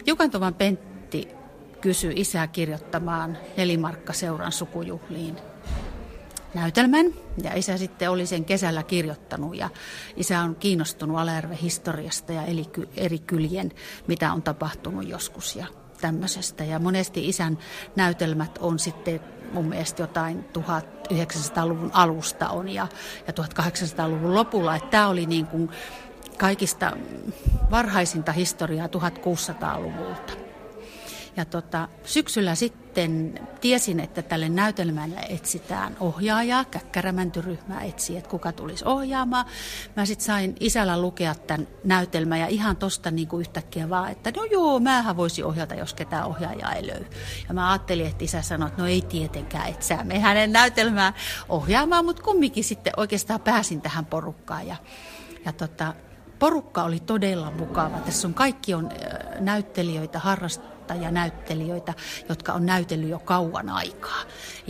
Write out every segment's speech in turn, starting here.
Jukantovan Pentti kysyi isää kirjoittamaan Nelimarkkaseuran sukujuhliin näytelmän. Ja isä sitten oli sen kesällä kirjoittanut ja isä on kiinnostunut Alajärven historiasta ja eri kylien, mitä on tapahtunut joskus ja tämmöisestä. Ja monesti isän näytelmät on sitten mun mielestä jotain 1900-luvun alusta on ja 1800-luvun lopulla. Että tämä oli niin kuin kaikista varhaisinta historiaa 1600-luvulta. Ja syksyllä sitten tiesin, että tälle näytelmälle etsitään ohjaajaa. Käkkärämäntyryhmä etsi, että kuka tulisi ohjaamaan. Mä sitten sain isällä lukea tämän näytelmän ja ihan tosta niin kuin yhtäkkiä vaan, että no joo, mähän voisin ohjata, jos ketään ohjaajaa ei löydy. Ja mä ajattelin, että isä sanoi, että no ei tietenkään, et sä mene hänen näytelmää ohjaamaan, mutta kumminkin sitten oikeastaan pääsin tähän porukkaan. Ja porukka oli todella mukava. Tässä kaikki on näyttelijöitä, harrastajanäyttelijöitä, jotka on näytellyt jo kauan aikaa.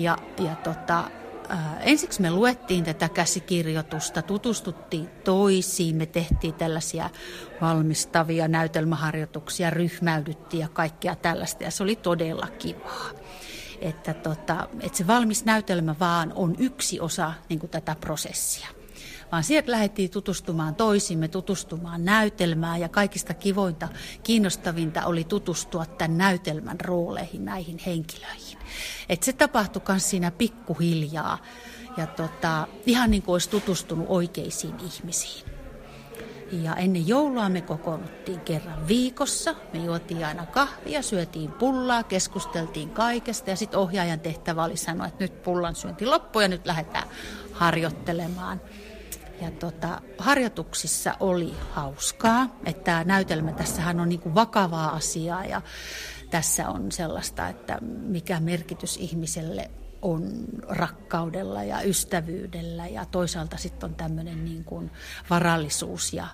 Ensiksi me luettiin tätä käsikirjoitusta, tutustuttiin toisiin, me tehtiin tällaisia valmistavia näytelmäharjoituksia, ryhmäydyttiin ja kaikkea tällaista. Ja se oli todella kivaa. Että se valmis näytelmä vaan on yksi osa niin kuin tätä prosessia. Vaan sieltä lähdettiin tutustumaan toisimme, tutustumaan näytelmään ja kaikista kivointa, kiinnostavinta oli tutustua tämän näytelmän rooleihin, näihin henkilöihin. Et se tapahtui myös siinä pikkuhiljaa ja ihan niin kuin olisi tutustunut oikeisiin ihmisiin. Ja ennen joulua me kokoonnuttiin kerran viikossa. Me juotiin aina kahvia, syötiin pullaa, keskusteltiin kaikesta ja sitten ohjaajan tehtävä oli sanoa, että nyt pullan syönti loppuu ja nyt lähdetään harjoittelemaan. Ja harjoituksissa oli hauskaa, että tämä näytelmä, tässähän on niin kuin vakavaa asiaa ja tässä on sellaista, että mikä merkitys ihmiselle on rakkaudella ja ystävyydellä ja toisaalta sitten on tämmöinen niin kuin varallisuus ja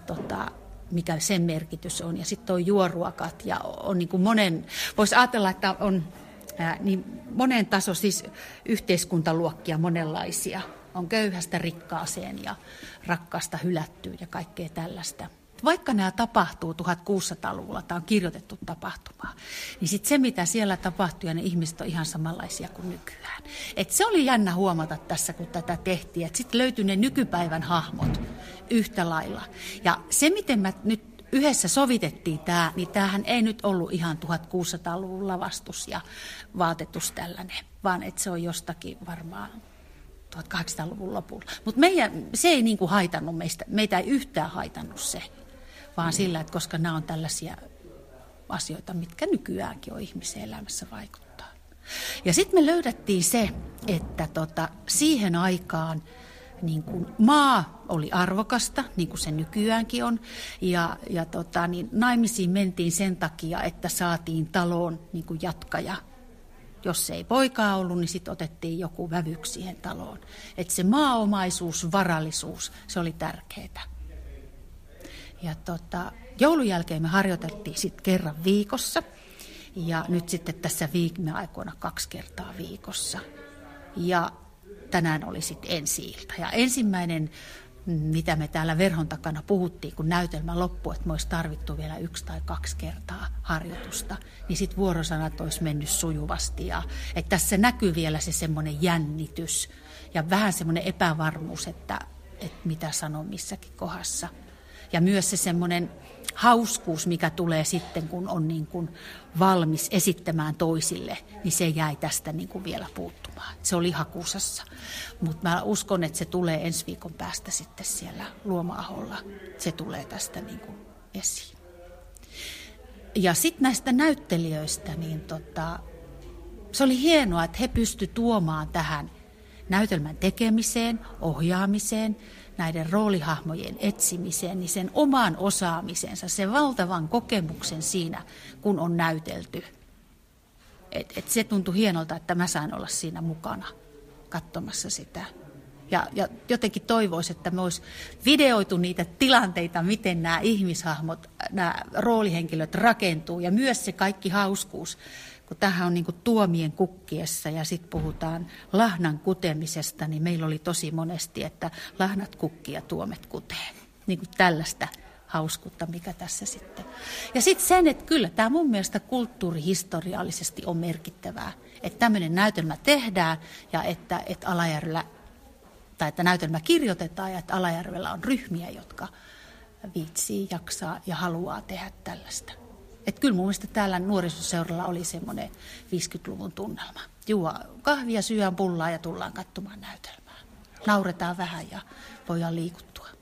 mikä sen merkitys on. Ja sitten on juoruakat ja on niin kuin voisi ajatella, että on niin monen taso, siis yhteiskuntaluokkia monenlaisia. On köyhästä rikkaaseen ja rakkaasta hylättyyn ja kaikkea tällaista. Vaikka nämä tapahtuu 1600-luvulla, tämä on kirjoitettu tapahtumaa, niin sitten se, mitä siellä tapahtuu, ja ne ihmiset on ihan samanlaisia kuin nykyään. Et se oli jännä huomata tässä, kun tätä tehtiin, että sitten löytyi ne nykypäivän hahmot yhtä lailla. Ja se, miten me nyt yhdessä sovitettiin tämä, niin tämähän ei nyt ollut ihan 1600-luvun lavastus ja vaatetus tällainen, vaan että se on jostakin varmaan 1800-luvun lopulla. Mutta se ei niinku haitannut meitä ei yhtään haitannut se, vaan sillä, että koska nämä on tällaisia asioita, mitkä nykyäänkin on ihmisen elämässä vaikuttaa. Ja sitten me löydettiin se, että siihen aikaan niin kun maa oli arvokasta, niin kuin se nykyäänkin on, ja naimisiin mentiin sen takia, että saatiin taloon niin kuin jatkaja. Jos ei poikaa ollut, niin sitten otettiin joku vävyksi siihen taloon. Että se maaomaisuus, varallisuus, se oli tärkeää. Ja joulun jälkeen me harjoiteltiin sitten kerran viikossa. Ja nyt sitten tässä viime aikoina 2 kertaa viikossa. Ja tänään oli sitten ensi-ilta. Ja ensimmäinen, mitä me täällä verhon takana puhuttiin, kun näytelmä loppui, että me olisi tarvittu vielä 1 tai 2 kertaa harjoitusta, niin sitten vuorosanat olisi mennyt sujuvasti. Ja, että tässä näkyy vielä se semmoinen jännitys ja vähän semmoinen epävarmuus, että mitä sanon missäkin kohdassa. Ja myös se semmoinen hauskuus, mikä tulee sitten, kun on niin kuin valmis esittämään toisille, niin se jäi tästä niin kuin vielä puuttumaan. Se oli hakusassa. Mutta mä uskon, että se tulee ensi viikon päästä sitten siellä Luoma-aholla. Se tulee tästä niin kuin esiin. Ja sitten näistä näyttelijöistä, niin se oli hienoa, että he pystyivät tuomaan tähän näytelmän tekemiseen, ohjaamiseen, näiden roolihahmojen etsimiseen, niin sen oman osaamisensa, sen valtavan kokemuksen siinä, kun on näytelty. Et se tuntui hienolta, että mä sain olla siinä mukana katsomassa sitä. Ja jotenkin toivoisin, että me olisi videoitu niitä tilanteita, miten nämä ihmishahmot, nämä roolihenkilöt rakentuu ja myös se kaikki hauskuus. Kun tämähän on niin kuin tuomien kukkiessa ja sitten puhutaan lahnan kutemisesta, niin meillä oli tosi monesti, että lahnat kukkii ja tuomet kutee. Niin kuin tällaista hauskuutta, mikä tässä sitten. Ja sitten sen, että kyllä tämä mun mielestä kulttuurihistoriallisesti on merkittävää, että tämmöinen näytelmä tehdään ja että Alajärvellä, tai että näytelmä kirjoitetaan ja että Alajärvellä on ryhmiä, jotka viitsii, jaksaa ja haluaa tehdä tällaista. Että kyllä mun mielestä täällä nuorisoseuralla oli semmoinen 50-luvun tunnelma. Juo kahvia, syödään pullaa ja tullaan katsomaan näytelmää. Nauretaan vähän ja voidaan liikuttua.